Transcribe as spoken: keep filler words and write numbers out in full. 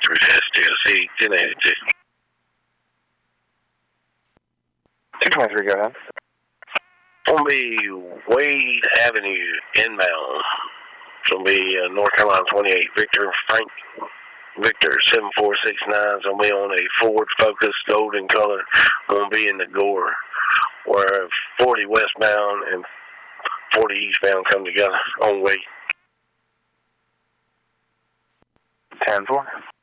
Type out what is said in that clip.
S T L C, ten eighty-two. two twenty-three, go ahead. It's going to be Wade Avenue inbound. It's going to be uh, North Carolina twenty-eight, Victor Frank, Victor seven four six nine. It's going to be on a Ford Focus, golden color. Going to be in the Gore, where forty westbound and forty eastbound come together on Wade. ten four.